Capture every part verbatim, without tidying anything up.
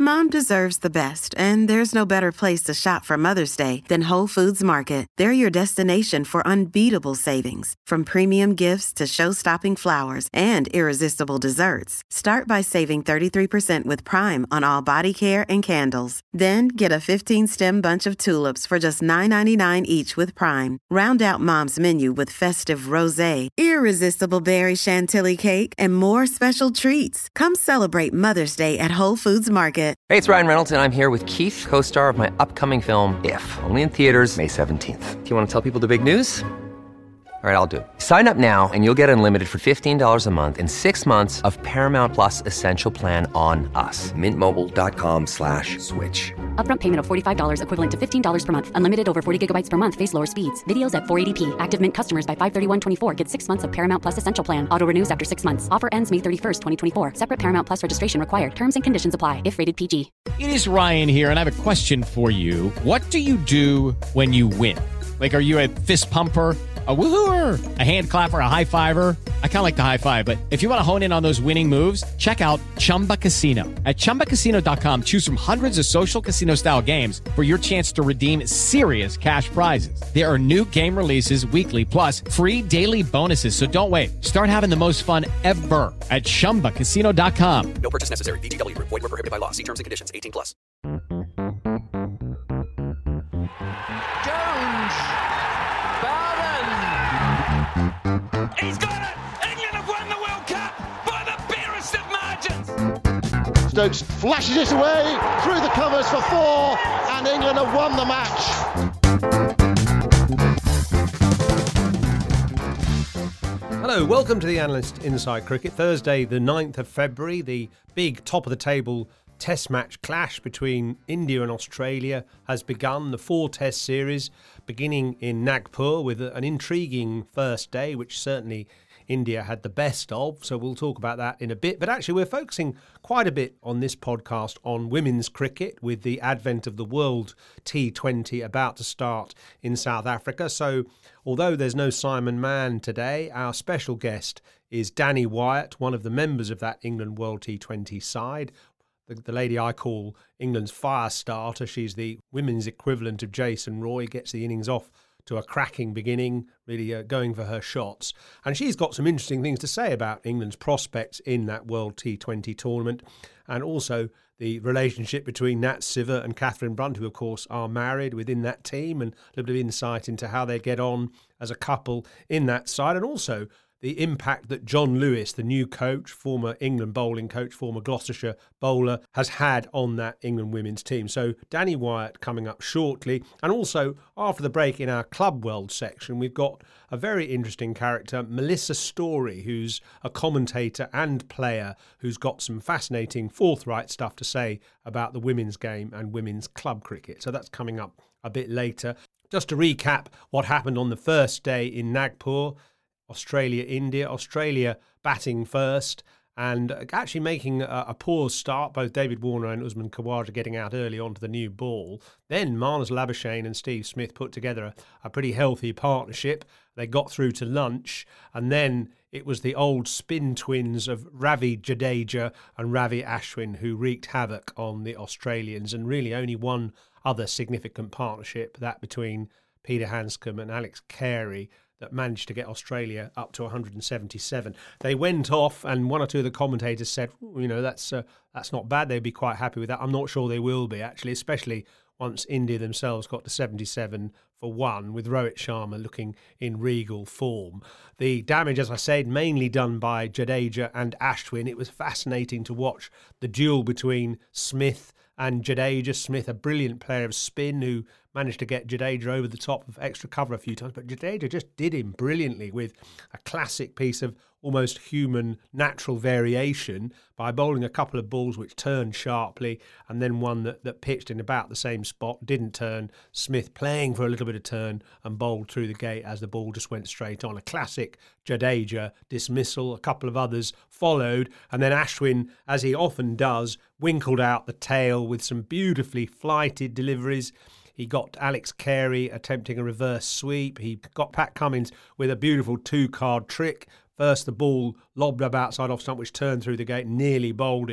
Mom deserves the best, and there's no better place to shop for Mother's Day than Whole Foods Market. They're your destination for unbeatable savings, from premium gifts to show-stopping flowers and irresistible desserts. Start by saving thirty-three percent with Prime on all body care and candles. Then get a fifteen-stem bunch of tulips for just nine ninety-nine each with Prime. Round out Mom's menu with festive rosé, irresistible berry chantilly cake, and more special treats. Come celebrate Mother's Day at Whole Foods Market. Hey, it's Ryan Reynolds, and I'm here with Keith, co-star of my upcoming film, If, only in theaters May seventeenth. Do you want to tell people the big news? All right, I'll do it. Sign up now and you'll get unlimited for fifteen dollars a month and six months of Paramount Plus Essential Plan on us. Mint Mobile dot com slash switch. Upfront payment of forty-five dollars equivalent to fifteen dollars per month. Unlimited over forty gigabytes per month. Face lower speeds. Videos at four eighty p. Active Mint customers by five thirty-one twenty-four get six months of Paramount Plus Essential Plan. Auto renews after six months. Offer ends May thirty-first, twenty twenty-four. Separate Paramount Plus registration required. Terms and conditions apply if rated P G. It is Ryan here, and I have a question for you. What do you do when you win? Like, are you a fist pumper, a woohooer, a hand clapper, a high fiver? I kind of like the high five, but if you want to hone in on those winning moves, check out Chumba Casino. At chumba casino dot com, choose from hundreds of social casino style games for your chance to redeem serious cash prizes. There are new game releases weekly, plus free daily bonuses. So don't wait. Start having the most fun ever at chumba casino dot com. No purchase necessary. V G W. Void where prohibited by law. See terms and conditions. eighteen plus. Jones. Barron. He's got it. England have won the World Cup by the barest of margins. Stokes flashes it away through the covers for four, and England have won the match. Hello, welcome to the Analyst Inside Cricket. Thursday, the ninth of February, the big top of the table Test match clash between India and Australia has begun. The four Test series beginning in Nagpur with an intriguing first day, which certainly India had the best of. So we'll talk about that in a bit. But actually, we're focusing quite a bit on this podcast on women's cricket with the advent of the World T twenty about to start in South Africa. So although there's no Simon Mann today, our special guest is Danni Wyatt, one of the members of that England World T twenty side. The, the lady I call England's fire starter. She's the women's equivalent of Jason Roy, gets the innings off to a cracking beginning, really uh, going for her shots. And she's got some interesting things to say about England's prospects in that World T twenty tournament, and also the relationship between Nat Siver and Catherine Brunt, who of course are married within that team, and a little bit of insight into how they get on as a couple in that side, and also the impact that John Lewis, the new coach, former England bowling coach, former Gloucestershire bowler, has had on that England women's team. So Danni Wyatt coming up shortly. And also, after the break in our Club World section, we've got a very interesting character, Melissa Story, who's a commentator and player who's got some fascinating forthright stuff to say about the women's game and women's club cricket. So that's coming up a bit later. Just to recap what happened on the first day in Nagpur, Australia, India, Australia batting first and actually making a, a poor start. Both David Warner and Usman Khawaja getting out early onto the new ball. Then Marnus Labuschagne and Steve Smith put together a, a pretty healthy partnership. They got through to lunch, and then it was the old spin twins of Ravi Jadeja and Ravi Ashwin who wreaked havoc on the Australians, and really only one other significant partnership, that between Peter Handscomb and Alex Carey, that managed to get Australia up to one hundred seventy-seven. They went off, and one or two of the commentators said, you know, that's uh, that's not bad. They'd be quite happy with that. I'm not sure they will be, actually, especially once India themselves got to seventy-seven for one, with Rohit Sharma looking in regal form. The damage, as I said, mainly done by Jadeja and Ashwin. It was fascinating to watch the duel between Smith and Jadeja. Smith, a brilliant player of spin, who managed to get Jadeja over the top of extra cover a few times, but Jadeja just did him brilliantly with a classic piece of almost human natural variation by bowling a couple of balls which turned sharply, and then one that, that pitched in about the same spot, didn't turn. Smith playing for a little bit of turn and bowled through the gate as the ball just went straight on. A classic Jadeja dismissal. A couple of others followed, and then Ashwin, as he often does, winkled out the tail with some beautifully flighted deliveries. He got Alex Carey attempting a reverse sweep. He got Pat Cummins with a beautiful two-card trick. First, the ball lobbed up outside off stump, which turned through the gate, nearly bowled him.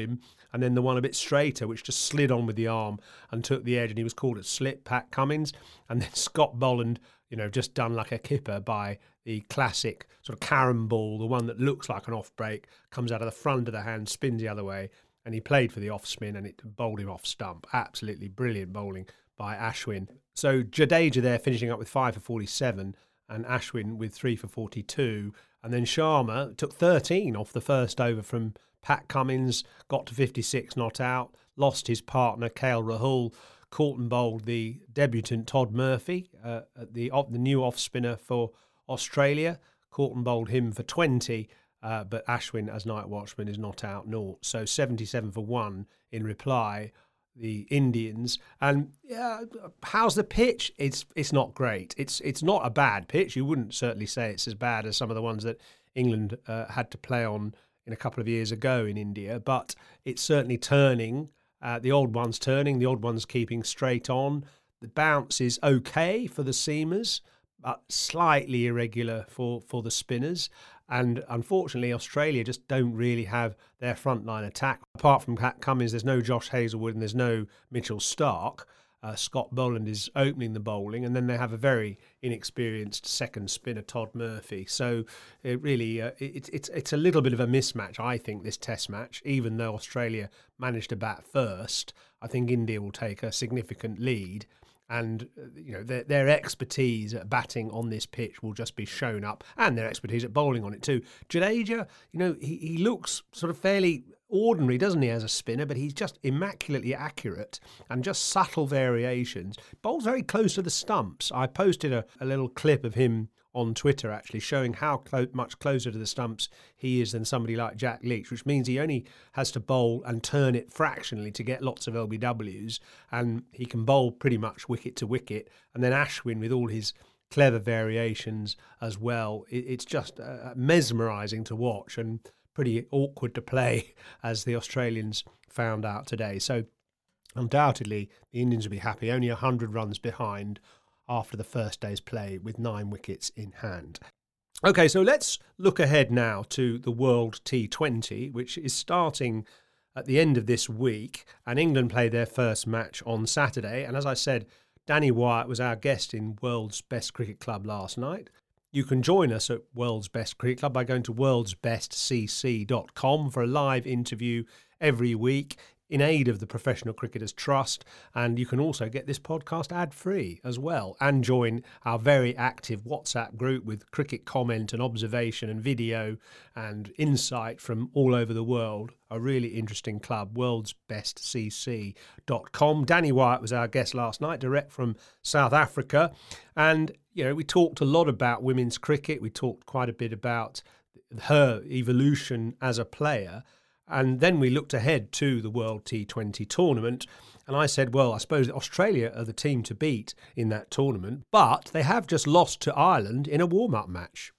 and then the one a bit straighter, which just slid on with the arm and took the edge, and he was called a slip, Pat Cummins. And then Scott Boland, you know, just done like a kipper by the classic sort of carom ball, the one that looks like an off break, comes out of the front of the hand, spins the other way, and he played for the off spin and it bowled him off stump. Absolutely brilliant bowling by Ashwin. So Jadeja there finishing up with five for forty-seven and Ashwin with three for forty-two. And then Sharma took thirteen off the first over from Pat Cummins, got to fifty-six not out, lost his partner K L Rahul, caught and bowled the debutant Todd Murphy, uh, the, the new off spinner for Australia, caught and bowled him for twenty. Uh, but Ashwin, as night watchman, is not out naught. So seventy-seven for one in reply, the Indians. And yeah, how's the pitch? It's it's not great. It's it's not a bad pitch. You wouldn't certainly say it's as bad as some of the ones that England uh, had to play on in a couple of years ago in India. But it's certainly turning. Uh, the old one's turning. The old one's keeping straight on. The bounce is okay for the seamers, but slightly irregular for, for the spinners. And unfortunately, Australia just don't really have their frontline attack. Apart from Pat Cummins, there's no Josh Hazlewood and there's no Mitchell Starc. Uh, Scott Boland is opening the bowling, and then they have a very inexperienced second spinner, Todd Murphy. So it really, uh, it, it's it's a little bit of a mismatch, I think, this Test match. Even though Australia managed to bat first, I think India will take a significant lead. And, you know, their, their expertise at batting on this pitch will just be shown up, and their expertise at bowling on it too. Jadeja, you know, he, he looks sort of fairly ordinary, doesn't he, as a spinner, but he's just immaculately accurate and just subtle variations. Bowls very close to the stumps. I posted a, a little clip of him on Twitter, actually, showing how clo- much closer to the stumps he is than somebody like Jack Leach, which means he only has to bowl and turn it fractionally to get lots of L B Ws, and he can bowl pretty much wicket to wicket. And then Ashwin, with all his clever variations as well, it, it's just uh, mesmerising to watch and pretty awkward to play, as the Australians found out today. So undoubtedly, the Indians will be happy, only one hundred runs behind after the first day's play with nine wickets in hand. OK, so let's look ahead now to the World T twenty, which is starting at the end of this week, and England play their first match on Saturday. And as I said, Danny Wyatt was our guest in World's Best Cricket Club last night. You can join us at World's Best Cricket Club by going to worlds best c c dot com for a live interview every week in aid of the Professional Cricketers Trust. And you can also get this podcast ad-free as well, and join our very active WhatsApp group with cricket comment and observation and video and insight from all over the world. A really interesting club, worlds best c c dot com. Danny Wyatt was our guest last night, direct from South Africa. And, you know, we talked a lot about women's cricket. We talked quite a bit about her evolution as a player. And then we looked ahead to the World T twenty tournament. And I said, well, I suppose Australia are the team to beat in that tournament, but they have just lost to Ireland in a warm-up match.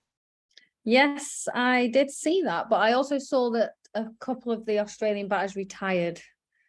Yes, I did see that, but I also saw that a couple of the Australian batters retired.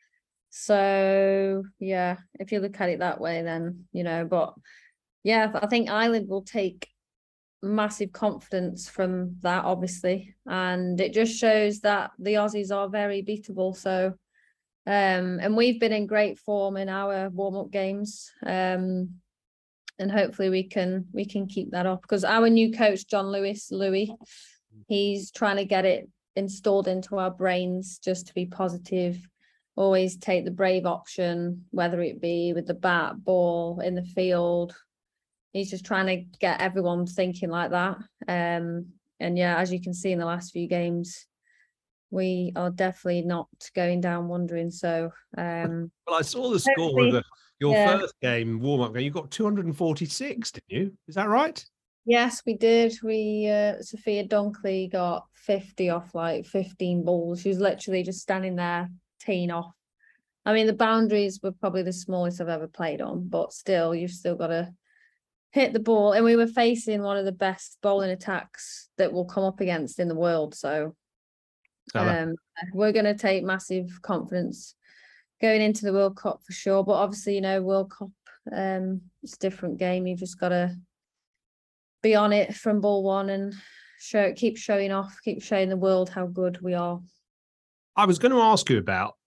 So, yeah, if you look at it that way, then, you know, but yeah, I think Ireland will take massive confidence from that, obviously, and it just shows that the Aussies are very beatable. So um and we've been in great form in our warm-up games, um and hopefully we can we can keep that up, because our new coach John Lewis Louis, he's trying to get it installed into our brains just to be positive, always take the brave option, whether it be with the bat, ball, in the field. He's just trying to get everyone thinking like that. Um, and yeah, as you can see in the last few games, we are definitely not going down wondering. So, um, well, I saw the score of the, your yeah. first game, warm-up game. You got two hundred forty-six, didn't you? Is that right? Yes, we did. We uh, Sophia Dunkley got fifty off like fifteen balls. She was literally just standing there, teeing off. I mean, the boundaries were probably the smallest I've ever played on, but still, you've still got to hit the ball. And we were facing one of the best bowling attacks that will come up against in the world. So um, we're going to take massive confidence going into the World Cup for sure. But obviously, you know, World Cup, um, it's a different game. You've just got to be on it from ball one and show, keep showing off, keep showing the world how good we are. I was going to ask you about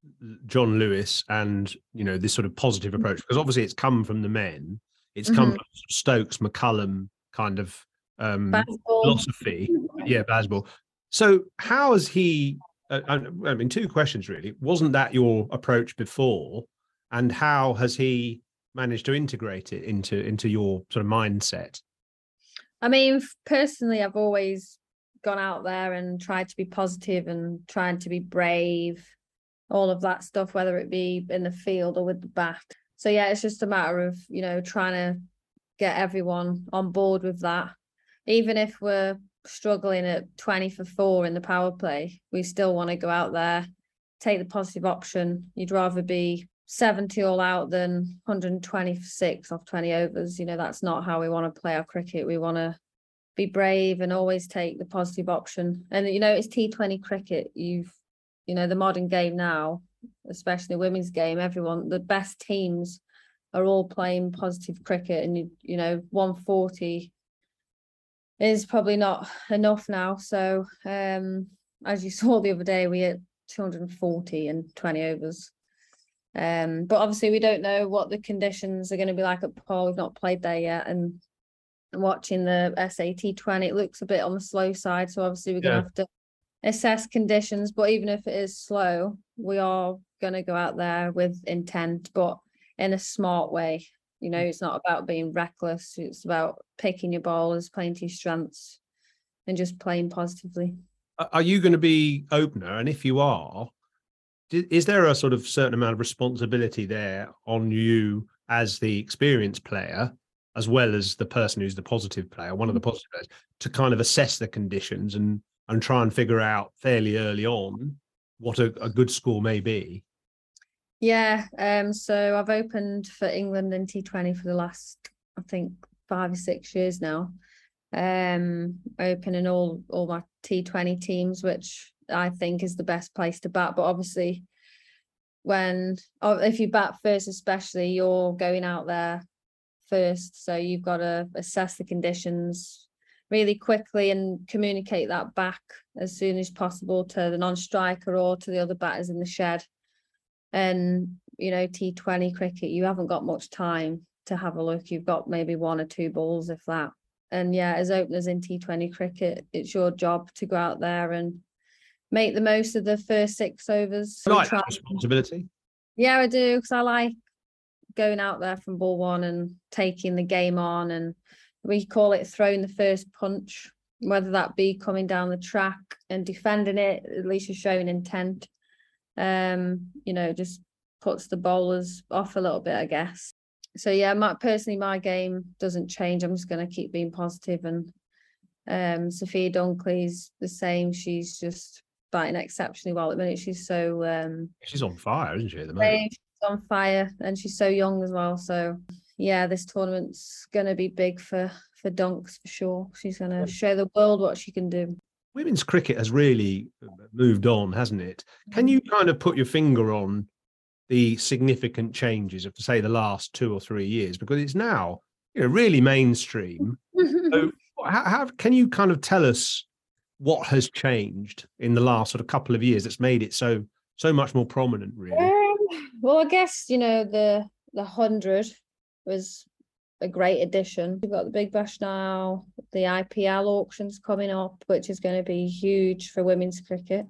John Lewis and, you know, this sort of positive approach? Because obviously it's come from the men. It's Mhm. come from Stokes, McCullum kind of um, Bazball. philosophy. Yeah, Bazball. So how has he, uh, I I mean, two questions really. Wasn't that your approach before? And how has he managed to integrate it into, into your sort of mindset? I mean, f- personally, I've always gone out there and tried to be positive and trying to be brave, all of that stuff, whether it be in the field or with the bat. So yeah, it's just a matter of, you know, trying to get everyone on board with that. Even if we're struggling at twenty for four in the power play, we still want to go out there, take the positive option. You'd rather be seventy all out than one hundred twenty for six off twenty overs. You know, that's not how we want to play our cricket. We want to be brave and always take the positive option. And, you know, it's T twenty cricket. You've, you know, the modern game now, especially women's game, everyone, the best teams are all playing positive cricket. And, you, you know, one forty is probably not enough now. So, um, as you saw the other day, we hit two hundred forty in twenty overs. Um, but obviously we don't know what the conditions are going to be like at Paul. We've not played there yet, and watching the S A T twenty, it looks a bit on the slow side. So obviously we're going to Yeah. have to assess conditions. But even if it is slow, we are going to go out there with intent, but in a smart way. You know, it's not about being reckless. It's about picking your bowlers, playing to your strengths, and just playing positively. Are you going to be opener? And if you are, di- is there a sort of certain amount of responsibility there on you as the experienced player, as well as the person who's the positive player, one of the positive players, to kind of assess the conditions and and try and figure out fairly early on what a, a good score may be? Yeah, um, so I've opened for England in T twenty for the last, I think, five or six years now. Um, opening all all my T twenty teams, which I think is the best place to bat. But obviously, when oh, if you bat first, especially, you're going out there first, so you've got to assess the conditions really quickly and communicate that back as soon as possible to the non-striker or to the other batters in the shed. And, you know, T twenty cricket, you haven't got much time to have a look. You've got maybe one or two balls, if that. And yeah, as openers in T twenty cricket, it's your job to go out there and make the most of the first six overs. I We like try- that responsibility. Yeah, I do, because I like going out there from ball one and taking the game on. And we call it throwing the first punch, whether that be coming down the track and defending it, at least you're showing intent. Um, you know, just puts the bowlers off a little bit, I guess. So yeah, my personally, my game doesn't change. I'm just going to keep being positive. And um, Sophia Dunkley's the same. She's just batting exceptionally well at the minute. She's so um, She's on fire, isn't she, at the moment? she's on fire, and she's so young as well. So yeah, this tournament's going to be big for for Dunks for sure. She's going to show the world what she can do. Women's cricket has really moved on, hasn't it? Can you kind of put your finger on the significant changes of, say, the last two or three years? Because it's now, you know, really mainstream. So how, how can you kind of tell us what has changed in the last sort of couple of years that's made it so so much more prominent, really? Um, well, I guess, you know, the the hundred was a great addition. We've got the Big Bash now, the I P L auctions coming up, which is going to be huge for women's cricket,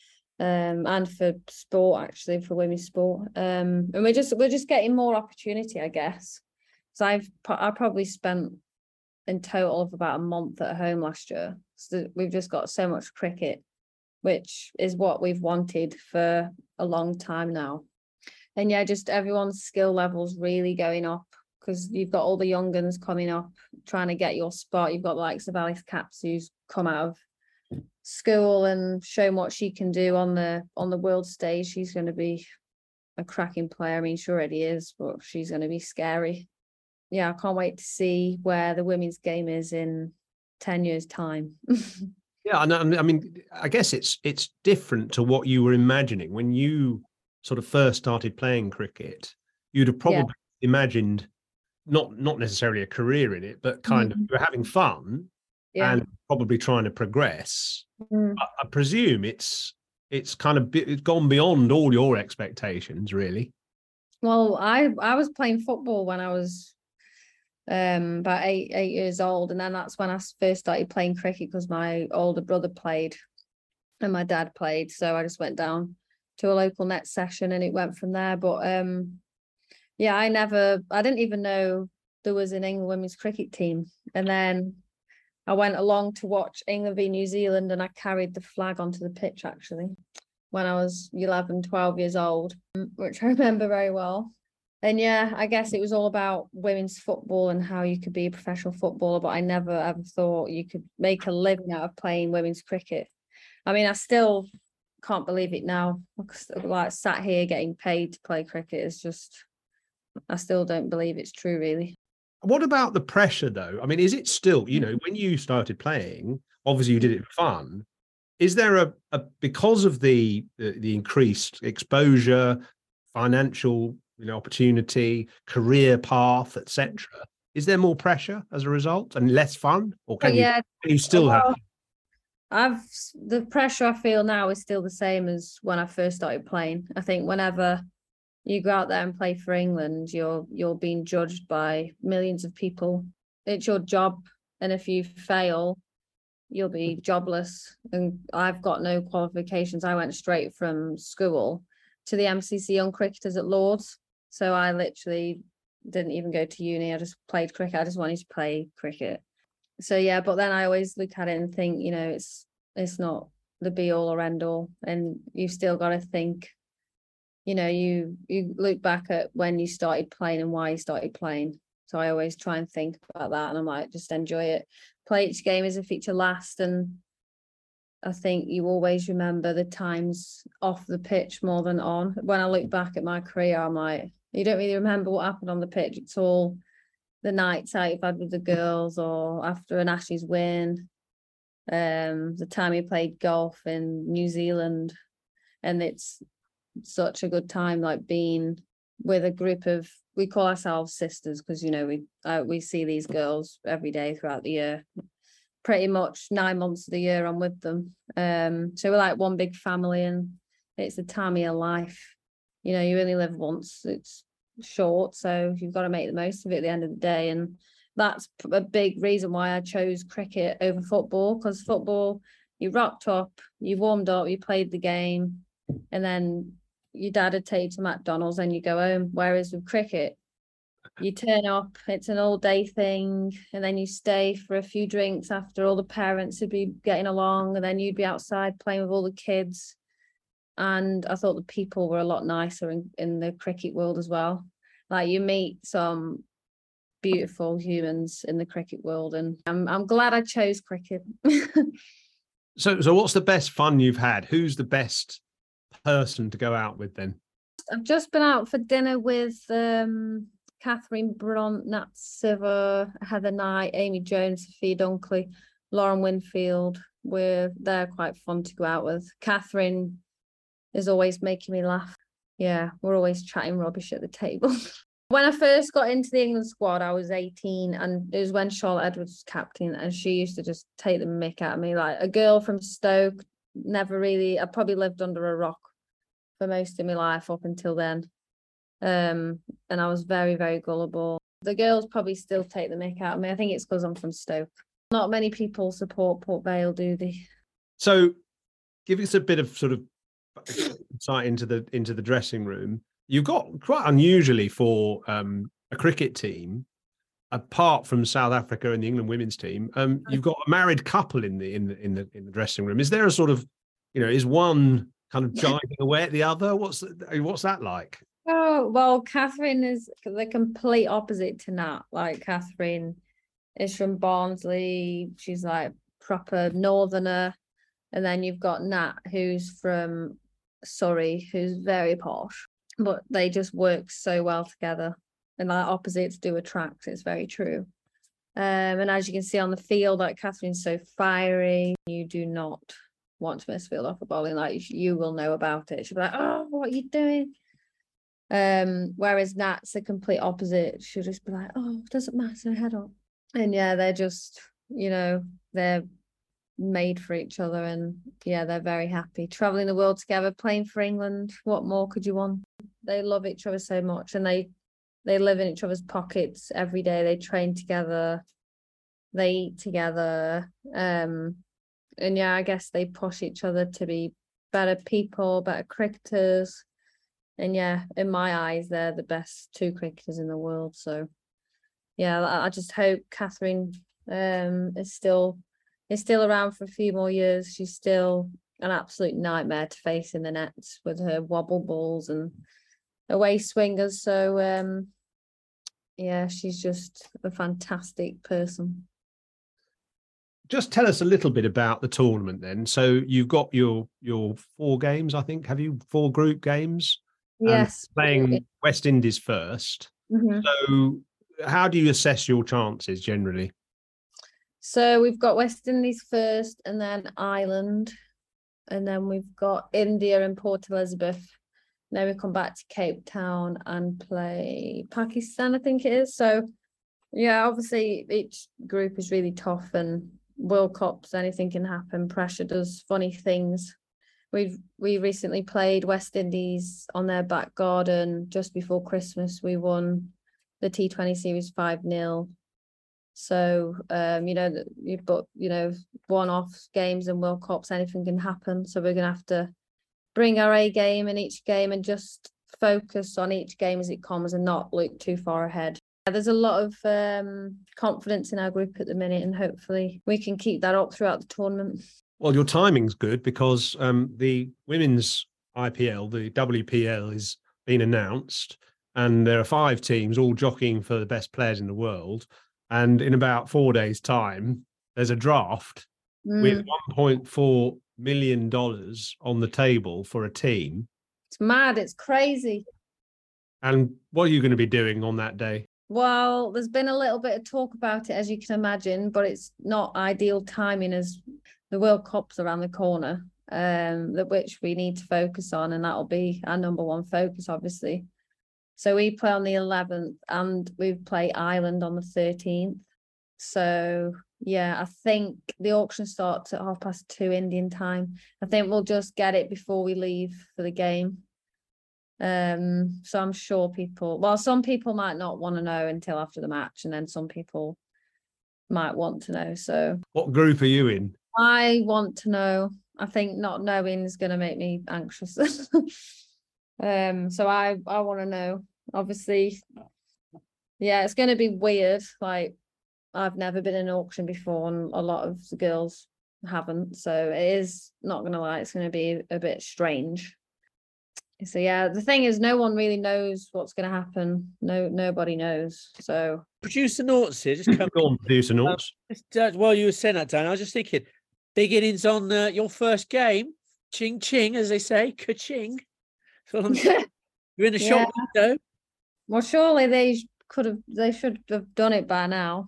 um, and for sport, actually, for women's sport. Um, and we're just we're just getting more opportunity, I guess. So I've I probably spent in total of about a month at home last year. So we've just got so much cricket, which is what we've wanted for a long time now. And yeah, just everyone's skill levels really going up, because you've got all the young guns coming up trying to get your spot. You've got the likes of Alice Caps, who's come out of school and shown what she can do on the on the world stage. She's going to be a cracking player. I mean, she already is, but she's going to be scary. Yeah, I can't wait to see where the women's game is in ten years' time. Yeah, and I mean, I guess it's it's different to what you were imagining when you sort of first started playing cricket. You'd have probably yeah. imagined not not necessarily a career in it, but kind mm. of you're having fun yeah. and probably trying to progress. Mm. I, I presume it's it's kind of it's gone beyond all your expectations, really. Well, I I was playing football when I was um about eight eight years old, and then that's when I first started playing cricket because my older brother played and my dad played. So I just went down to a local net session and it went from there. But um yeah, I never I didn't even know there was an England women's cricket team. And then I went along to watch England v New Zealand, and I carried the flag onto the pitch actually when I was eleven, twelve years old, which I remember very well. And yeah, I guess it was all about women's football and how you could be a professional footballer, but I never ever thought you could make a living out of playing women's cricket. I mean, I still can't believe it now. Like, sat here getting paid to play cricket is just, I still don't believe it's true, really. What about the pressure, though? I mean, is it still, you know, when you started playing, obviously you did it for fun. Is there a, a because of the, the the increased exposure, financial, you know, opportunity, career path, et cetera? Is there more pressure as a result and less fun, or can, yeah, you, can you still well, have? I've the pressure I feel now is still the same as when I first started playing. I think whenever you go out there and play for England, you're you're being judged by millions of people. It's your job, and if you fail, you'll be jobless. And I've got no qualifications. I went straight from school to the M C C Young Cricketers at Lords. So I literally didn't even go to uni. I just played cricket. I just wanted to play cricket. So yeah, but then I always look at it and think, you know, it's it's not the be all or end all. And you've still got to think, you know, you you look back at when you started playing and why you started playing. So I always try and think about that, and I'm like, just enjoy it. Play each game as if it to last. And I think you always remember the times off the pitch more than on. When I look back at my career, I'm like, you don't really remember what happened on the pitch. It's all the nights out you've had with the girls, or after an Ashes win, um, the time you played golf in New Zealand. And it's such a good time, like being with a group of, we call ourselves sisters because, you know, we uh, we see these girls every day throughout the year. Pretty much nine months of the year I'm with them. Um, so we're like one big family, and it's the time of your life. You know, you only live once. It's short, so you've got to make the most of it at the end of the day. And that's a big reason why I chose cricket over football, because football, you rocked up, you warmed up, you played the game, and then your dad would take you to McDonald's and you go home. Whereas with cricket, you turn up, it's an all day thing, and then you stay for a few drinks after all the parents would be getting along, and then you'd be outside playing with all the kids. And I thought the people were a lot nicer in, in the cricket world as well. Like, you meet some beautiful humans in the cricket world, and I'm I'm glad I chose cricket. so so what's the best fun you've had? Who's the best person to go out with then? I've just been out for dinner with um Catherine Brunt, Nat Siver, Heather Knight, Amy Jones, Sophia Dunkley, Lauren Winfield. We're they're quite fun to go out with. Catherine is always making me laugh. Yeah, we're always chatting rubbish at the table. When I first got into the England squad, I was eighteen, and it was when Charlotte Edwards was captain, and she used to just take the mick out of me. Like, a girl from Stoke, never really, I probably lived under a rock for most of my life up until then. Um, and I was very, very gullible. The girls probably still take the mick out of me. I think it's because I'm from Stoke. Not many people support Port Vale, do they? So give us a bit of sort of insight into the into the dressing room. You've got, quite unusually for um, a cricket team, apart from South Africa and the England women's team, um, you've got a married couple in the in the in the in the dressing room. Is there a sort of, you know, is one kind of jiving away at the other? What's what's that like? Oh, well, Catherine is the complete opposite to Nat. Like, Catherine is from Barnsley. She's like proper northerner. And then you've got Nat, who's from Surrey, who's very posh. But they just work so well together. And like, opposites do attract. It's very true. Um, and as you can see on the field, like, Catherine's so fiery. You do not want to miss field off a bowling. Like, you will know about it. She'll be like, oh, what are you doing? Um, whereas Nat's the complete opposite. She'll just be like, oh, it doesn't matter, head up. And yeah, they're just, you know, they're made for each other, and yeah, they're very happy traveling the world together, playing for England. What more could you want? They love each other so much, and they they live in each other's pockets every day. They train together, they eat together, um and yeah, I guess they push each other to be better people, better cricketers. And yeah, in my eyes, they're the best two cricketers in the world. So yeah, I just hope Catherine um is still is still around for a few more years. She's still an absolute nightmare to face in the nets with her wobble balls and away swingers. So um yeah, she's just a fantastic person. Just tell us a little bit about the tournament then. So you've got your your four games, I think. Have you four group games? Yes. Um, playing West Indies first. Mm-hmm. So how do you assess your chances generally? So we've got West Indies first, and then Ireland, and then we've got India and Port Elizabeth. Then we come back to Cape Town and play Pakistan, I think it is. So yeah, obviously each group is really tough, and World Cups, anything can happen. Pressure does funny things. We've we recently played West Indies on their back garden just before Christmas. We won the T twenty series five nil. So um, you know, but you know, one-off games and World Cups, anything can happen. So we're gonna have to bring our A game in each game and just focus on each game as it comes and not look too far ahead. There's a lot of um, confidence in our group at the minute, and hopefully we can keep that up throughout the tournament. Well, your timing's good because um, the women's I P L, the W P L, is been announced, and there are five teams all jockeying for the best players in the world. And in about four days' time, there's a draft mm. with one point four million dollars on the table for a team. It's mad. It's crazy. And what are you going to be doing on that day? Well, there's been a little bit of talk about it, as you can imagine, but it's not ideal timing as the World Cup's around the corner, um, that which we need to focus on, and that'll be our number one focus, obviously. So we play on the eleventh, and we play Ireland on the thirteenth. So yeah, I think the auction starts at half past two Indian time. I think we'll just get it before we leave for the game. Um, so I'm sure people, well, some people might not want to know until after the match, and then some people might want to know. So what group are you in? I want to know. I think not knowing is going to make me anxious. um, so I, I want to know. Obviously, yeah, it's going to be weird. Like, I've never been in an auction before, and a lot of the girls haven't. So it is, not going to lie, it's going to be a bit strange. So yeah, the thing is, no one really knows what's going to happen. No, nobody knows. So producer Noughts here, just come on, producer Noughts. Um, while you were saying that, Dan, I was just thinking, big innings on uh, your first game, ching ching, as they say, ka-ching. You're in the yeah. shop window. Well, surely they could have, they should have done it by now.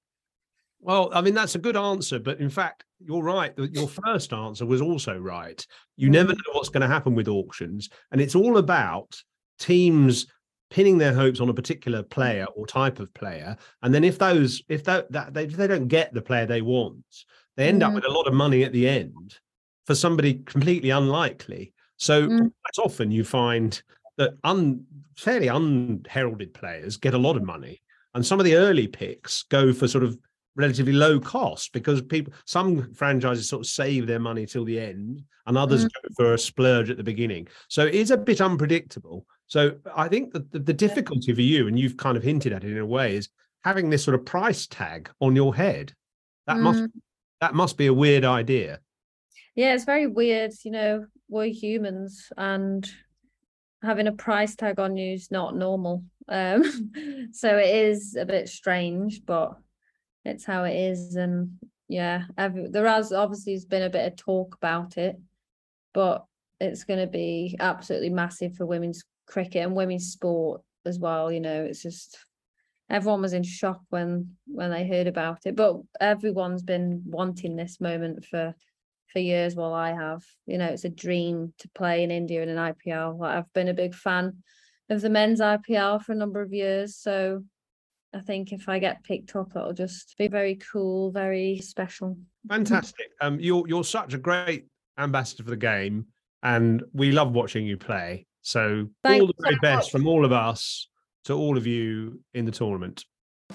Well, I mean, that's a good answer, but in fact, you're right. Your first answer was also right. You mm. never know what's going to happen with auctions, and it's all about teams pinning their hopes on a particular player or type of player, and then if those, if that, that they, if they don't get the player they want, they end mm. up with a lot of money at the end for somebody completely unlikely. So mm. quite often you find that un, fairly unheralded players get a lot of money, and some of the early picks go for sort of relatively low cost because people, some franchises sort of save their money till the end, and others mm. go for a splurge at the beginning. So it's a bit unpredictable. So I think that the, the difficulty for you, and you've kind of hinted at it in a way, is having this sort of price tag on your head. That mm. must that must be a weird idea. Yeah, it's very weird. You know, we're humans, and having a price tag on you is not normal. Um, so it is a bit strange, but it's how it is. And yeah, every, there has obviously been a bit of talk about it, but it's going to be absolutely massive for women's cricket and women's sport as well. You know, it's just, everyone was in shock when when they heard about it, but everyone's been wanting this moment for for years. Well, I have, you know, it's a dream to play in India in an I P L. Like, I've been a big fan of the men's I P L for a number of years, so I think if I get picked up, it'll just be very cool, very special. Fantastic. Um, you're you're such a great ambassador for the game, and we love watching you play. So Thanks all the very so best much. from all of us to all of you in the tournament.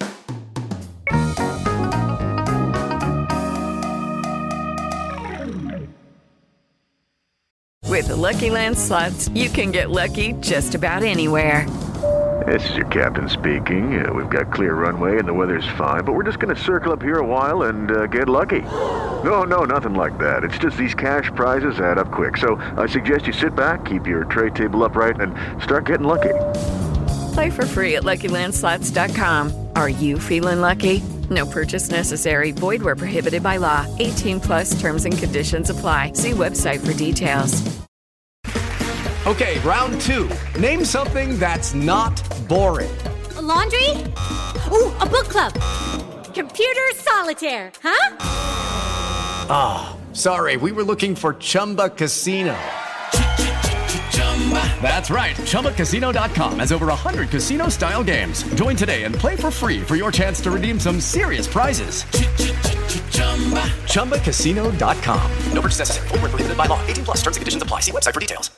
With the Lucky Land Slots, you can get lucky just about anywhere. This is your captain speaking. Uh, we've got clear runway and the weather's fine, but we're just going to circle up here a while and uh, get lucky. No, no, nothing like that. It's just these cash prizes add up quick. So I suggest you sit back, keep your tray table upright, and start getting lucky. Play for free at Lucky Land Slots dot com. Are you feeling lucky? No purchase necessary. Void where prohibited by law. eighteen plus terms and conditions apply. See website for details. Okay, round two. Name something that's not boring. A laundry? Ooh, a book club. Computer solitaire, huh? Ah, oh, sorry. We were looking for Chumba Casino. That's right. Chumba Casino dot com has over one hundred casino-style games. Join today and play for free for your chance to redeem some serious prizes. Chumba Casino dot com. No purchase necessary. Void where prohibited by law. eighteen plus terms and conditions apply. See website for details.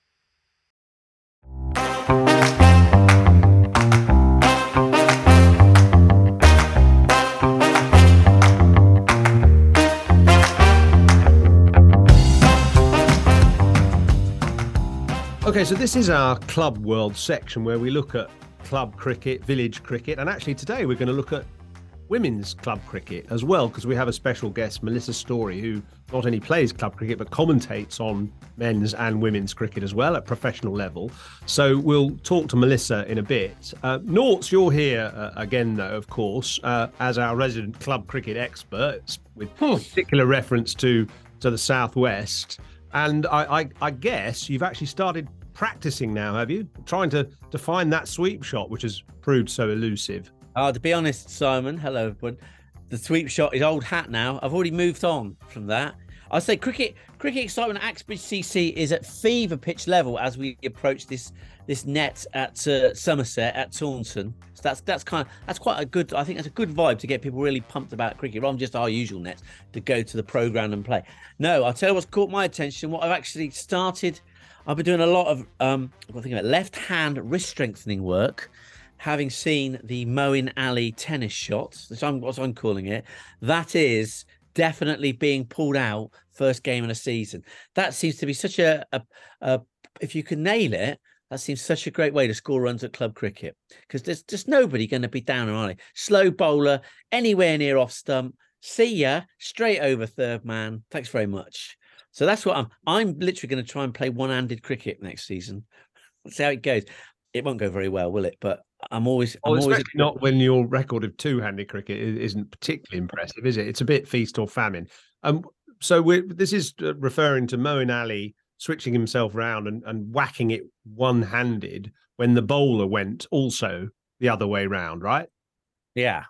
Okay, so this is our Club World section where we look at club cricket, village cricket, and actually today we're going to look at women's club cricket as well, because we have a special guest, Melissa Story, who not only plays club cricket but commentates on men's and women's cricket as well at professional level. So we'll talk to Melissa in a bit. Uh, Norts, you're here uh, again, though, of course, uh, as our resident club cricket expert, with particular reference to, to the Southwest. And I, I, I guess you've actually started practicing now, have you? Trying to, to find that sweep shot, which has proved so elusive. Uh, to be honest, Simon, hello everyone. The sweep shot is old hat now. I've already moved on from that. I say cricket cricket excitement at Axbridge C C is at fever pitch level as we approach this this net at uh, Somerset at Taunton. So that's that's kind of that's quite a good. I think that's a good vibe to get people really pumped about cricket, rather than just our usual nets to go to the programme and play. No, I'll tell you what's caught my attention. What I've actually started. I've been doing a lot of um, I'm thinking about left hand wrist strengthening work. Having seen the Moeen Ali tennis shot, which I'm what I'm calling it, that is definitely being pulled out first game of the season. That seems to be such a, a, a if you can nail it, that seems such a great way to score runs at club cricket, because there's just nobody going to be down on it. Slow bowler, anywhere near off stump, see ya, straight over third man. Thanks very much. So that's what I'm. I'm literally going to try and play one-handed cricket next season. Let's see how it goes. It won't go very well, will it? But I'm always. Well, I'm especially always... not when your record of two-handed cricket isn't particularly impressive, is it? It's a bit feast or famine. Um, so we're, this is referring to Moeen Ali switching himself around and, and whacking it one-handed when the bowler went also the other way round, right? Yeah,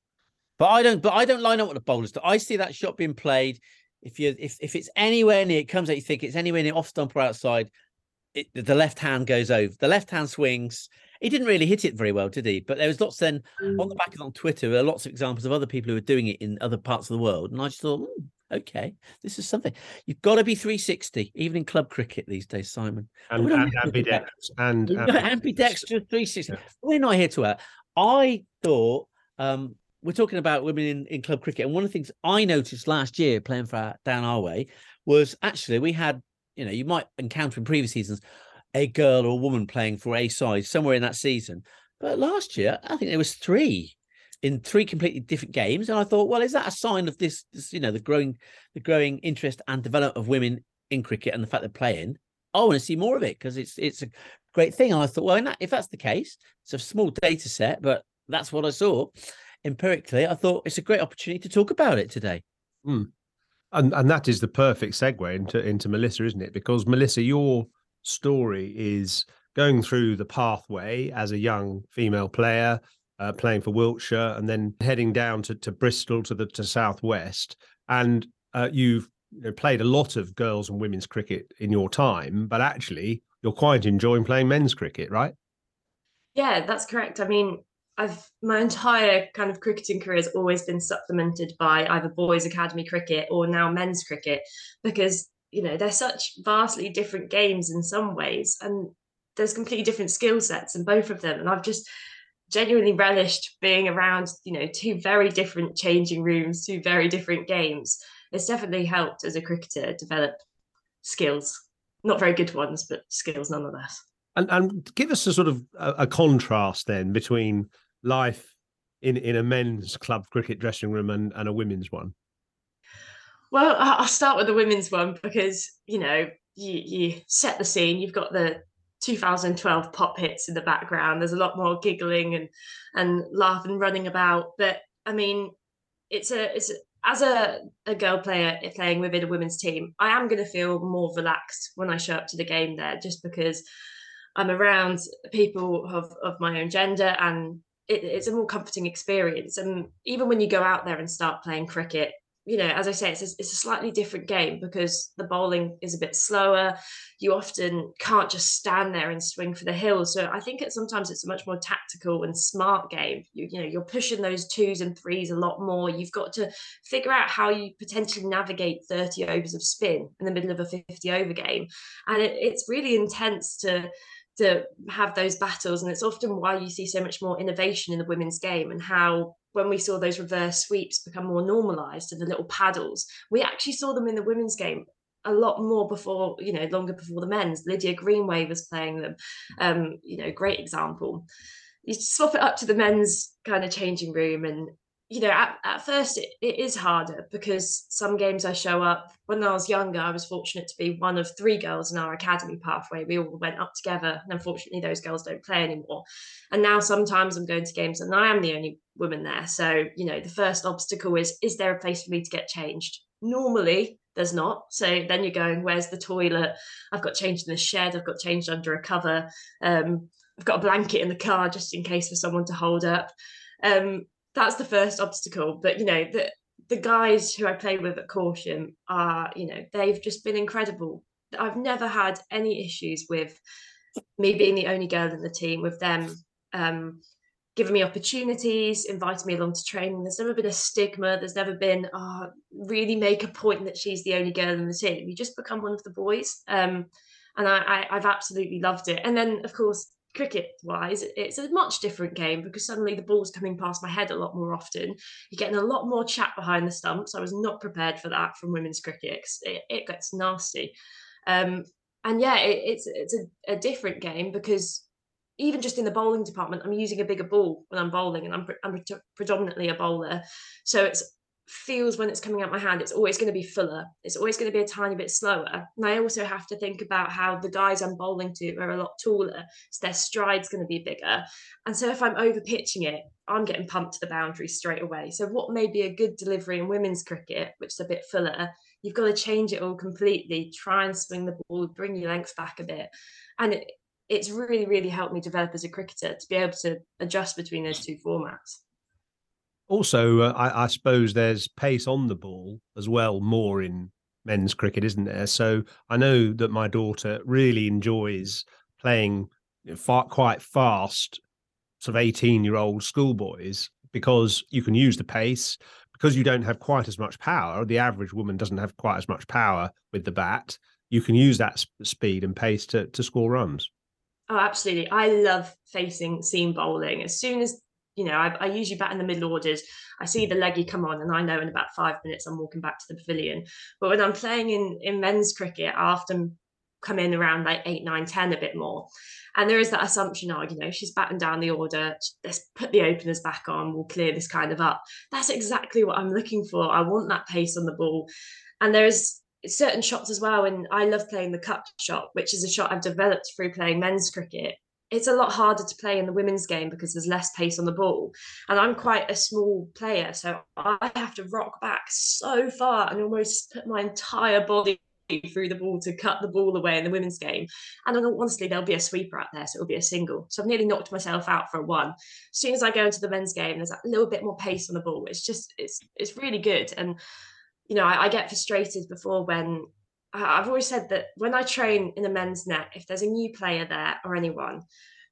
but I don't. But I don't line up with the bowlers. I see that shot being played. If you if if it's anywhere near, it comes out. You think it's anywhere near off stump or outside. It, the left hand goes over. The left hand swings. He didn't really hit it very well, did he? But there was lots then on the back of on Twitter, there were lots of examples of other people who were doing it in other parts of the world. And I just thought, mm, okay, this is something. You've got to be three sixty, even in club cricket these days, Simon. And, and ambidextrous. And, and ambidextrous three sixty. Yeah. We're not here to that. I thought, um, we're talking about women in, in club cricket. And one of the things I noticed last year playing for our, down our way was actually we had, you know, you might encounter in previous seasons a girl or a woman playing for a side somewhere in that season. But last year, I think there was three in three completely different games. And I thought, well, is that a sign of this, this you know, the growing the growing interest and development of women in cricket and the fact they're playing? I want to see more of it because it's it's a great thing. And I thought, well, in that, if that's the case, it's a small data set, but that's what I saw empirically. I thought it's a great opportunity to talk about it today. Mm. And and that is the perfect segue into, into Melissa, isn't it? Because Melissa, your story is going through the pathway as a young female player, uh, playing for Wiltshire, and then heading down to, to Bristol to the to Southwest. And uh, you've you know, played a lot of girls and women's cricket in your time, but actually you're quite enjoying playing men's cricket, right? Yeah, that's correct. I mean, I've my entire kind of cricketing career has always been supplemented by either boys' academy cricket or now men's cricket, because you know they're such vastly different games in some ways, and there's completely different skill sets in both of them. And I've just genuinely relished being around, you know, two very different changing rooms, two very different games. It's definitely helped as a cricketer develop skills, not very good ones, but skills nonetheless. And, and give us a sort of a, a contrast then between life in, in a men's club cricket dressing room and, and a women's one. Well, I'll start with the women's one because, you know, you, you set the scene. You've got the two thousand twelve pop hits in the background. There's a lot more giggling and and laughing, running about. But I mean, it's a it's a, as a, a girl player playing within a women's team, I am going to feel more relaxed when I show up to the game there, just because I'm around people of of my own gender, and it, it's a more comforting experience. And even when you go out there and start playing cricket, you know, as I say, it's a, it's a slightly different game because the bowling is a bit slower. You often can't just stand there and swing for the hills. So I think it sometimes it's a much more tactical and smart game. You, you know, you're pushing those twos and threes a lot more. You've got to figure out how you potentially navigate thirty overs of spin in the middle of a fifty over game. And it, it's really intense to to have those battles. And it's often why you see so much more innovation in the women's game, and how when we saw those reverse sweeps become more normalized and the little paddles, we actually saw them in the women's game a lot more before, you know, longer before the men's. Lydia Greenway was playing them, um, you know, great example. You swap it up to the men's kind of changing room, and you know, at, at first it, it is harder because some games I show up. When I was younger, I was fortunate to be one of three girls in our academy pathway. We all went up together, and unfortunately those girls don't play anymore. And now sometimes I'm going to games and I am the only woman there. So, you know, the first obstacle is, is there a place for me to get changed? Normally there's not. So then you're going, where's the toilet? I've got changed in the shed. I've got changed under a cover. Um, I've got a blanket in the car just in case for someone to hold up. Um, That's the first obstacle. But, you know, the the guys who I play with at Caution are, you know, they've just been incredible. I've never had any issues with me being the only girl in the team, with them um, giving me opportunities, inviting me along to training. There's never been a stigma. There's never been, oh, really make a point that she's the only girl in the team. You just become one of the boys. Um, and I, I, I've absolutely loved it. And then, of course, cricket-wise, it's a much different game because suddenly the ball's coming past my head a lot more often. You're getting a lot more chat behind the stumps. I was not prepared for that from women's cricket. It, it gets nasty. Um, and yeah, it, it's it's a, a different game because even just in the bowling department, I'm using a bigger ball when I'm bowling, and I'm, I'm predominantly a bowler. So it's feels when it's coming out my hand, it's always going to be fuller. It's always going to be a tiny bit slower. And I also have to think about how the guys I'm bowling to are a lot taller, so their stride's going to be bigger. And so if I'm over pitching it, I'm getting pumped to the boundary straight away. So what may be a good delivery in women's cricket, which is a bit fuller, you've got to change it all completely, try and swing the ball, bring your length back a bit. And it, it's really, really helped me develop as a cricketer to be able to adjust between those two formats. Also, uh, I, I suppose there's pace on the ball as well, more in men's cricket, isn't there? So I know that my daughter really enjoys playing far, quite fast, sort of eighteen-year-old schoolboys, because you can use the pace, because you don't have quite as much power. The average woman doesn't have quite as much power with the bat. You can use that sp- speed and pace to, to score runs. Oh, absolutely. I love facing seam bowling. As soon as You know, I, I usually bat in the middle orders. I see the leggy come on, and I know in about five minutes I'm walking back to the pavilion. But when I'm playing in, in men's cricket, I often come in around like eight, nine, ten a bit more. And there is that assumption, oh, you know, she's batting down the order. Let's put the openers back on. We'll clear this kind of up. That's exactly what I'm looking for. I want that pace on the ball. And there's certain shots as well. And I love playing the cut shot, which is a shot I've developed through playing men's cricket. It's a lot harder to play in the women's game because there's less pace on the ball. And I'm quite a small player, so I have to rock back so far and almost put my entire body through the ball to cut the ball away in the women's game. And honestly, there'll be a sweeper out there, so it'll be a single. So I've nearly knocked myself out for a one. As soon as I go into the men's game, there's that little bit more pace on the ball. It's just, it's it's really good. And, you know, I, I get frustrated before when, I've always said that when I train in a men's net, if there's a new player there or anyone,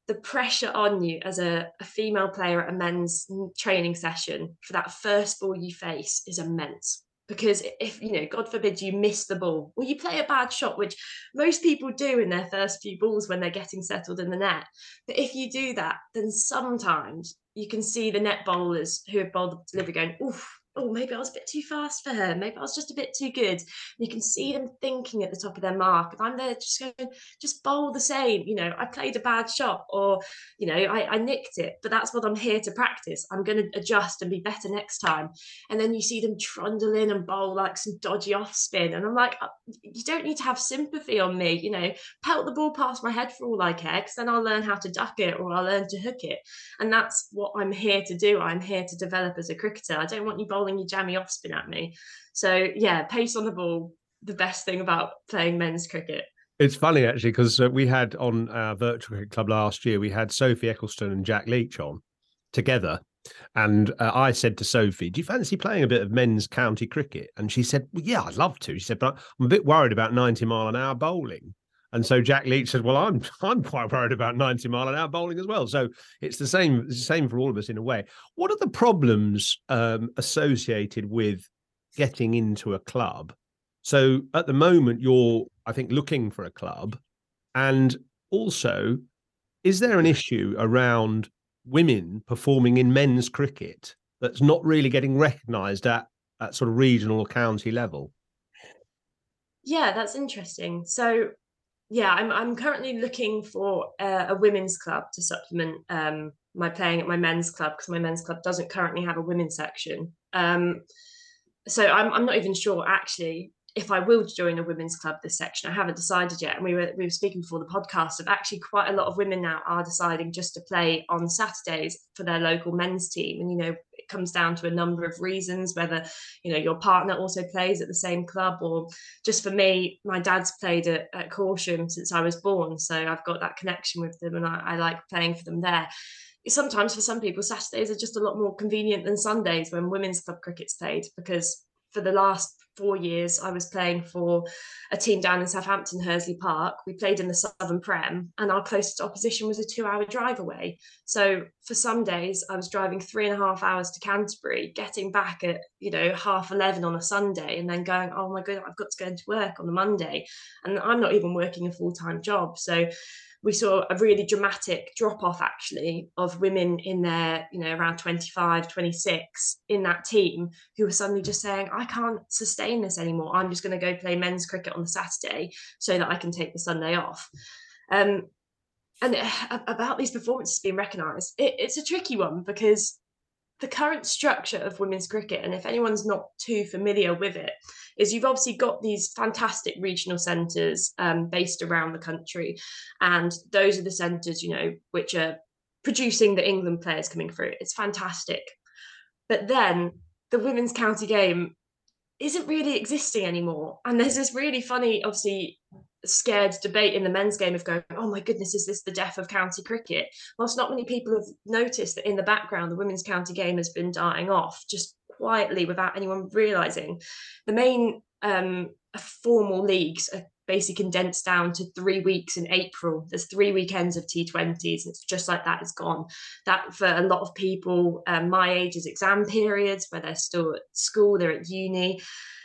the pressure on you as a, a female player at a men's training session for that first ball you face is immense. Because if, you know, God forbid you miss the ball or you play a bad shot, which most people do in their first few balls when they're getting settled in the net. But if you do that, then sometimes you can see the net bowlers who have bowled the delivery going, oof, oh, maybe I was a bit too fast for her. Maybe I was just a bit too good. And you can see them thinking at the top of their mark. And I'm there just going, just bowl the same. You know, I played a bad shot or, you know, I, I nicked it. But that's what I'm here to practice. I'm going to adjust and be better next time. And then you see them trundle in and bowl like some dodgy off spin. And I'm like, you don't need to have sympathy on me. You know, pelt the ball past my head for all I care, because then I'll learn how to duck it or I'll learn to hook it. And that's what I'm here to do. I'm here to develop as a cricketer. I don't want you bowling your jammy off spin at me. So yeah, pace on the ball, the best thing about playing men's cricket. It's funny actually, because uh, we had on our virtual cricket club last year, we had Sophie Eccleston and Jack Leach on together. And uh, I said to Sophie, do you fancy playing a bit of men's county cricket? And she said, well, yeah, I'd love to. She said, but I'm a bit worried about ninety mile an hour bowling. And so Jack Leach said, well, I'm I'm quite worried about ninety mile an hour bowling as well. So it's the same, it's the same for all of us in a way. What are the problems um, associated with getting into a club? So at the moment, you're, I think, looking for a club. And also, is there an issue around women performing in men's cricket that's not really getting recognised at, at sort of regional or county level? Yeah, that's interesting. So yeah, I'm I'm currently looking for a, a women's club to supplement um, my playing at my men's club, because my men's club doesn't currently have a women's section. Um, so I'm I'm not even sure actually if I will join a women's club this section. I haven't decided yet. And we were we were speaking before the podcast of actually quite a lot of women now are deciding just to play on Saturdays for their local men's team. And, you know, it comes down to a number of reasons, whether, you know, your partner also plays at the same club, or just for me, my dad's played at, at Corsham since I was born. So I've got that connection with them and I, I like playing for them there. Sometimes for some people, Saturdays are just a lot more convenient than Sundays when women's club cricket's played, because for the last four years, I was playing for a team down in Southampton, Hursley Park. We played in the Southern Prem, and our closest opposition was a two-hour drive away. So for some days, I was driving three and a half hours to Canterbury, getting back at, you know, half eleven on a Sunday, and then going, oh my God, I've got to go into work on the Monday. And I'm not even working a full-time job. So we saw a really dramatic drop off actually of women in their, you know, around twenty-five, twenty-six in that team who were suddenly just saying, I can't sustain this anymore. I'm just going to go play men's cricket on the Saturday so that I can take the Sunday off. Um, and about these performances being recognised, it, it's a tricky one, because the current structure of women's cricket, and if anyone's not too familiar with it, is you've obviously got these fantastic regional centres um, based around the country. And those are the centres, you know, which are producing the England players coming through. It's fantastic. But then the women's county game isn't really existing anymore. And there's this really funny, obviously, scared debate in the men's game of going, oh my goodness, is this the death of county cricket? Whilst not many people have noticed that in the background, the women's county game has been dying off just quietly without anyone realising. The main um, formal leagues are basically condensed down to three weeks in April. There's three weekends of T twenties. It's just like that, it's gone. That for a lot of people um, my age is exam periods where they're still at school, they're at uni.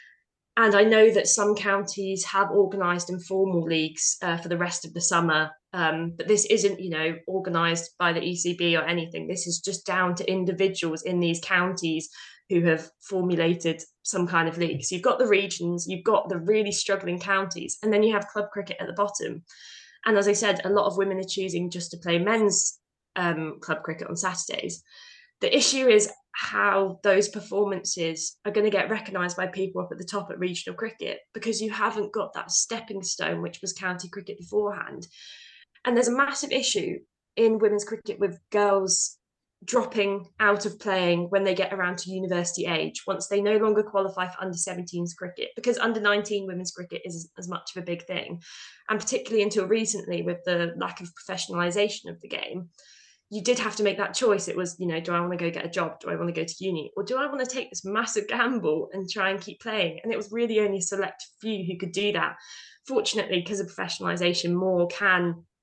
And I know that some counties have organised informal leagues uh, for the rest of the summer. Um, but this isn't, you know, organised by the E C B or anything. This is just down to individuals in these counties who have formulated some kind of league. So you've got the regions, you've got the really struggling counties, and then you have club cricket at the bottom. And as I said, a lot of women are choosing just to play men's um, club cricket on Saturdays. The issue is how those performances are going to get recognised by people up at the top at regional cricket, because you haven't got that stepping stone, which was county cricket beforehand. And there's a massive issue in women's cricket with girls dropping out of playing when they get around to university age, once they no longer qualify for under seventeens cricket, because under nineteen women's cricket is as much of a big thing. And particularly until recently, with the lack of professionalisation of the game, you did have to make that choice. It was, you know, do I want to go get a job? Do I want to go to uni? Or do I want to take this massive gamble and try and keep playing? And it was really only a select few who could do that. Fortunately, because of professionalisation, more can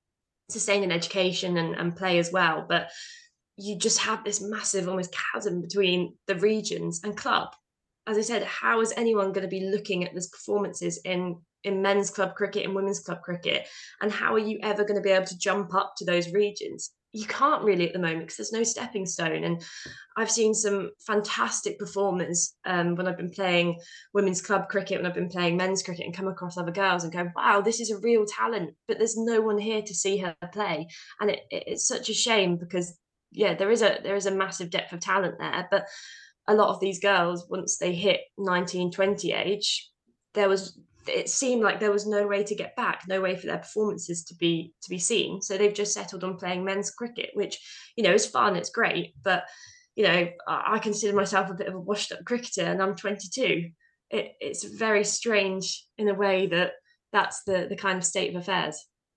sustain an education and, and play as well. But you just have this massive almost chasm between the regions and club. As I said, how is anyone going to be looking at these performances in in men's club cricket and women's club cricket, and how are you ever going to be able to jump up to those regions? You can't really at the moment because there's no stepping stone. And I've seen some fantastic performers um, when I've been playing women's club cricket, when I've been playing men's cricket, and come across other girls and go, wow, this is a real talent, but there's no one here to see her play. And it, it, it's such a shame because, yeah, there is a there is a massive depth of talent there. But a lot of these girls, once they hit nineteen, twenty age, there was it seemed like there was no way to get back, no way for their performances to be to be seen. So they've just settled on playing men's cricket, which, you know, is fun, it's great. But, you know, I consider myself a bit of a washed up cricketer and I'm twenty-two. It, it's very strange in a way that that's the, the kind of state of affairs.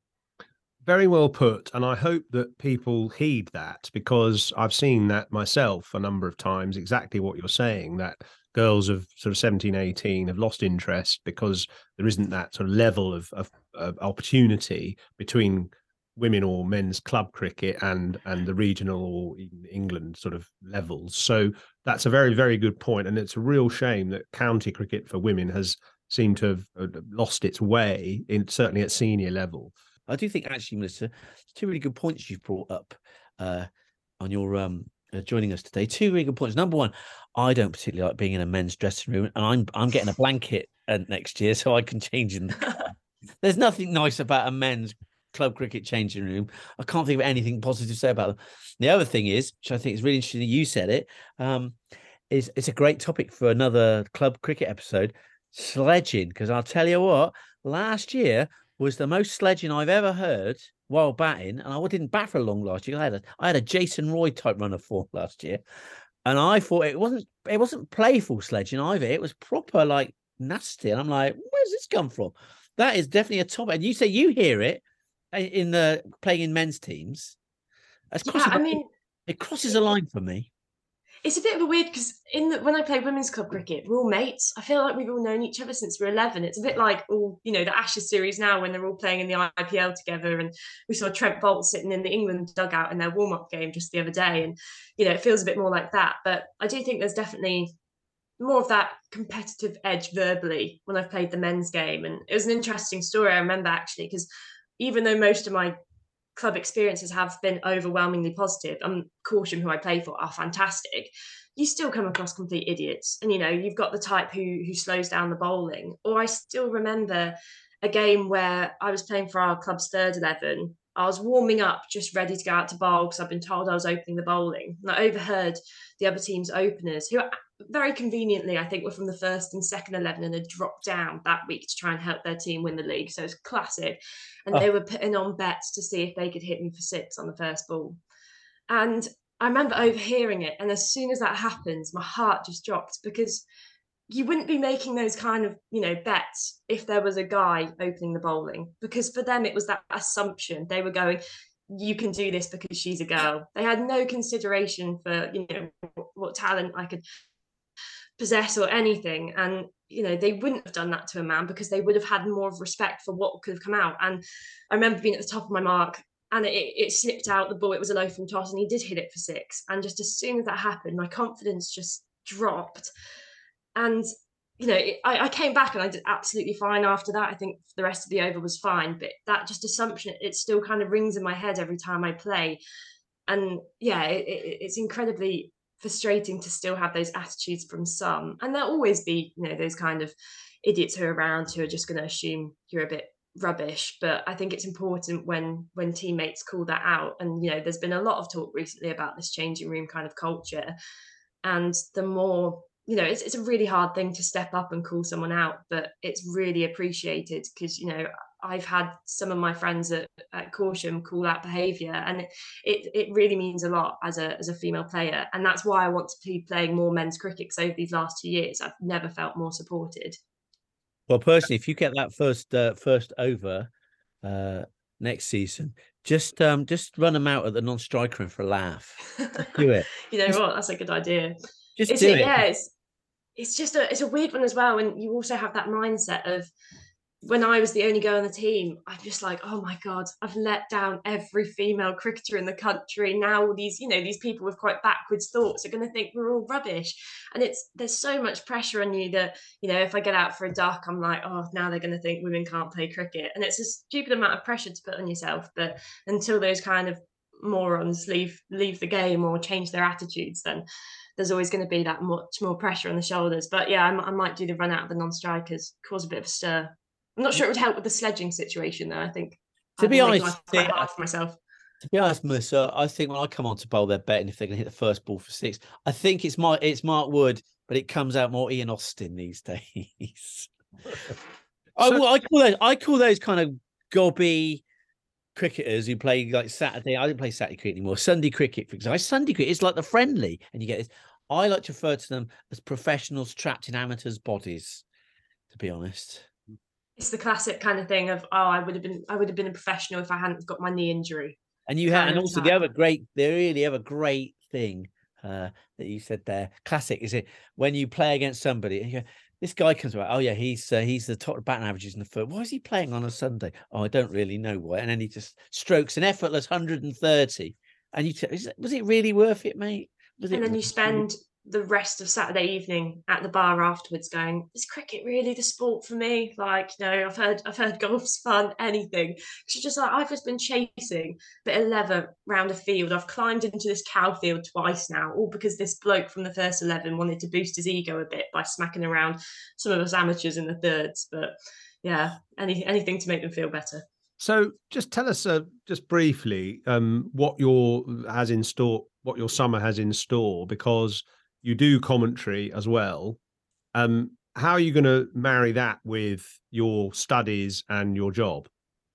Very well put. And I hope that people heed that, because I've seen that myself a number of times, exactly what you're saying, that girls of sort of seventeen, eighteen have lost interest because there isn't that sort of level of, of, of opportunity between women or men's club cricket and and the regional or even England sort of levels. So that's a very, very good point. And it's a real shame that county cricket for women has seemed to have lost its way, in certainly at senior level. I do think, actually, Melissa, two really good points you've brought up uh, on your um, uh, joining us today. Two really good points. Number one, I don't particularly like being in a men's dressing room, and I'm I'm getting a blanket uh, next year so I can change in the car. There's nothing nice about a men's club cricket changing room. I can't think of anything positive to say about them. The other thing is, which I think is really interesting that you said it, um, is it's a great topic for another club cricket episode, sledging. Because I'll tell you what, last year was the most sledging I've ever heard while batting, and I didn't bat for long last year. I had a I had a Jason Roy type run of form last year, and I thought it wasn't it wasn't playful sledging either. It was proper like nasty, and I'm like, where's this come from? That is definitely a top. And you say you hear it in the playing in men's teams. That's yeah, I mean, it crosses a line for me. It's a bit of a weird, because in the, when I play women's club cricket, we're all mates. I feel like we've all known each other since we're eleven. It's a bit like all, you know, the Ashes series now when they're all playing in the I P L together. And we saw Trent Bolt sitting in the England dugout in their warm-up game just the other day. And, you know, it feels a bit more like that. But I do think there's definitely more of that competitive edge verbally when I've played the men's game. And it was an interesting story, I remember, actually, because even though most of my club experiences have been overwhelmingly positive, and Caution, who I play for, are fantastic, you still come across complete idiots. And, you know, you've got the type who who slows down the bowling. Or I still remember a game where I was playing for our club's third eleven. I was warming up, just ready to go out to bowl because I've been told I was opening the bowling. And I overheard the other team's openers, who very conveniently, I think, were from the first and second eleven and had dropped down that week to try and help their team win the league. So it's classic. And oh. they were putting on bets to see if they could hit me for six on the first ball. And I remember overhearing it. And as soon as that happens, my heart just dropped, because you wouldn't be making those kind of, you know, bets if there was a guy opening the bowling, because for them, it was that assumption. They were going, you can do this because she's a girl. They had no consideration for, you know, what talent I could possess or anything. And, you know, they wouldn't have done that to a man because they would have had more of respect for what could have come out. And I remember being at the top of my mark, and it, it slipped out the ball. It was a low full toss and he did hit it for six. And just as soon as that happened, my confidence just dropped. And, you know, it, I, I came back and I did absolutely fine after that. I think the rest of the over was fine. But that just assumption, it still kind of rings in my head every time I play. And yeah, it, it, it's incredibly frustrating to still have those attitudes from some. And there'll always be, you know, those kind of idiots who are around who are just going to assume you're a bit rubbish. But I think it's important when when teammates call that out. And, you know, there's been a lot of talk recently about this changing room kind of culture. And the more, you know, it's it's a really hard thing to step up and call someone out, but it's really appreciated because, you know, I've had some of my friends at, at Caution call out behaviour, and it, it it really means a lot as a as a female player. And that's why I want to be playing more men's cricket, because over these last two years, I've never felt more supported. Well, personally, if you get that first uh, first over uh, next season, just um, just run them out at the non-striker and for a laugh. Do it. You know just, what? That's a good idea. Just it's, do it. Yeah, it's, it's just a it's a weird one as well. And you also have that mindset of, when I was the only girl on the team, I'm just like, oh my God, I've let down every female cricketer in the country. Now all these, you know, these people with quite backwards thoughts are going to think we're all rubbish. And it's, there's so much pressure on you that, you know, if I get out for a duck, I'm like, oh, now they're going to think women can't play cricket. And it's a stupid amount of pressure to put on yourself. But until those kind of morons leave, leave the game or change their attitudes, then there's always going to be that much more pressure on the shoulders. But yeah, I, I might do the run out of the non-strikers, cause a bit of a stir. I'm not sure it would help with the sledging situation, though. I think to be honest, quite hard for myself. To be honest, Melissa, I think when I come on to bowl, they're betting if they're going to hit the first ball for six. I think it's my it's Mark Wood, but it comes out more Ian Austin these days. I, I call those I call those kind of gobby cricketers who play like Saturday. I don't play Saturday cricket anymore. Sunday cricket, for example. Sunday cricket is like the friendly, and you get this. I like to refer to them as professionals trapped in amateurs' bodies. To be honest. It's the classic kind of thing of, oh, I would have been, I would have been a professional if I hadn't got my knee injury. And you had, and also the other great, they really have a great thing uh, that you said there. Classic is it when you play against somebody and you go, this guy comes about, oh yeah, he's uh, he's the top batting averages in the foot. Why is he playing on a Sunday? Oh, I don't really know why. And then he just strokes an effortless one hundred thirty. And you, t- is it, was it really worth it, mate? Was and it then you spend the rest of Saturday evening at the bar afterwards going, is cricket really the sport for me? Like, you know, I've heard I've heard golf's fun, anything. She's just like, I've just been chasing bit of leather round a field. I've climbed into this cow field twice now, all because this bloke from the first eleven wanted to boost his ego a bit by smacking around some of us amateurs in the thirds. But yeah, any anything to make them feel better. So just tell us uh, just briefly um, what your has in store, what your summer has in store, because you do commentary as well. Um, how are you going to marry that with your studies and your job?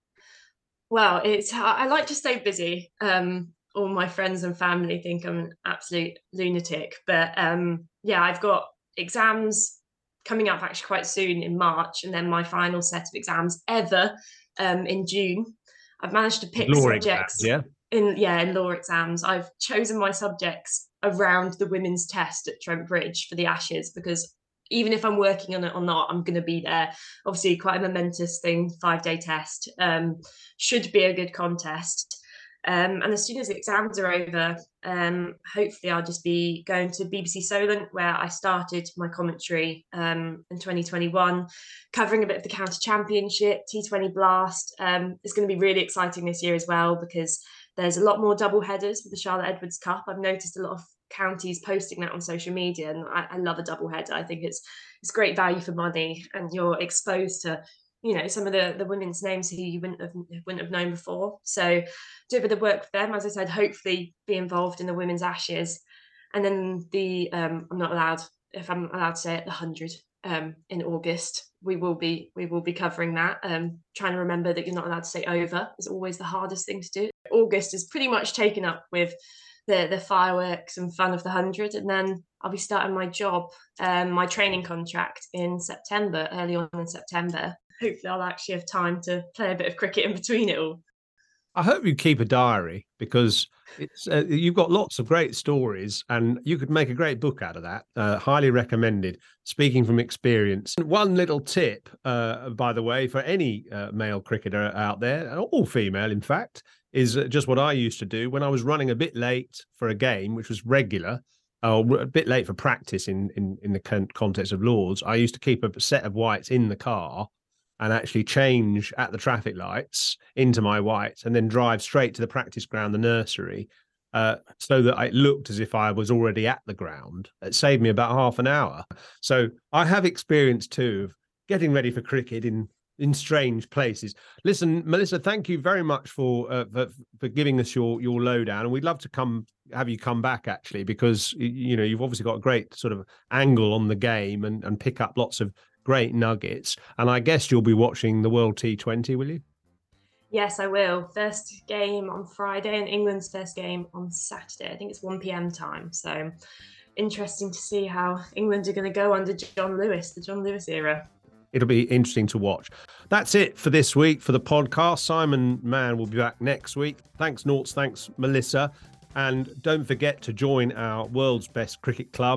Well, it's I like to stay busy. Um, all my friends and family think I'm an absolute lunatic, but um, yeah, I've got exams coming up actually quite soon in March, and then my final set of exams ever um, in June. I've managed to pick law subjects. Exams, yeah. In yeah, in law exams, I've chosen my subjects around the women's test at Trent Bridge for the Ashes, because even if I'm working on it or not, I'm going to be there. Obviously, quite a momentous thing, five-day test. Um, should be a good contest. Um, and as soon as the exams are over, um, hopefully I'll just be going to B B C Solent, where I started my commentary um, in twenty twenty-one, covering a bit of the County Championship, T twenty Blast. Um, it's going to be really exciting this year as well, because there's a lot more double headers for the Charlotte Edwards Cup. I've noticed a lot of counties posting that on social media, and I, I love a double header. I think it's it's great value for money, and you're exposed to, you know, some of the, the women's names who you wouldn't have wouldn't have known before. So do a bit of work for them. As I said, hopefully be involved in the women's Ashes. And then the um, I'm not allowed, if I'm allowed to say it, the hundred um, in August. We will be we will be covering that. Um, trying to remember that you're not allowed to say over is always the hardest thing to do. August is pretty much taken up with the the fireworks and fun of the hundred, and then I'll be starting my job, um, my training contract in September, early on in September. Hopefully I'll actually have time to play a bit of cricket in between it all. I hope you keep a diary, because it's uh, you've got lots of great stories and you could make a great book out of that. Uh, highly recommended. Speaking from experience. One little tip, uh, by the way, for any uh, male cricketer out there, or female in fact, is just what I used to do when I was running a bit late for a game, which was regular, or a bit late for practice in, in, in the context of Lords. I used to keep a set of whites in the car and actually change at the traffic lights into my whites, and then drive straight to the practice ground, the nursery, uh, so that it looked as if I was already at the ground. It saved me about half an hour. So I have experience too of getting ready for cricket in in strange places. Listen, Melissa, thank you very much for uh, for, for giving us your your lowdown, and we'd love to come have you come back actually, because you know you've obviously got a great sort of angle on the game and and pick up lots of great nuggets. And I guess you'll be watching the World T twenty, will you? Yes, I will. First game on Friday and England's first game on Saturday. I think it's one p.m. time. So interesting to see how England are going to go under John Lewis, the John Lewis era. It'll be interesting to watch. That's it for this week for the podcast. Simon Mann will be back next week. Thanks, Norts. Thanks, Melissa. And don't forget to join our World's Best Cricket Club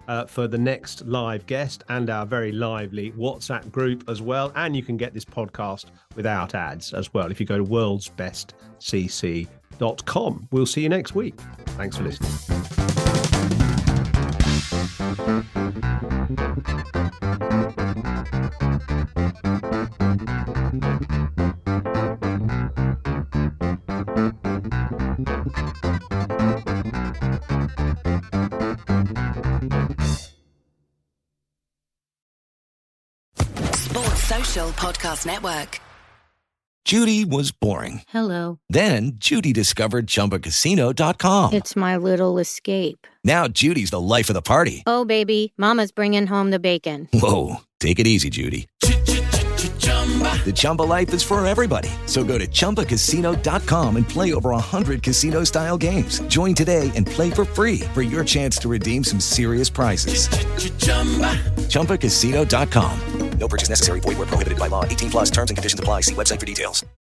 uh, for the next live guest and our very lively WhatsApp group as well. And you can get this podcast without ads as well if you go to worlds best c c dot com. We'll see you next week. Thanks for listening. Sports Social Podcast Network. Judy was boring. Hello. Then Judy discovered Chumba Casino dot com. It's my little escape. Now Judy's the life of the party. Oh, baby, mama's bringing home the bacon. Whoa, take it easy, Judy. The Chumba life is for everybody. So go to Chumba Casino dot com and play over one hundred casino-style games. Join today and play for free for your chance to redeem some serious prizes. Chumba Casino dot com. No purchase necessary. Void where prohibited by law. eighteen plus terms and conditions apply. See website for details.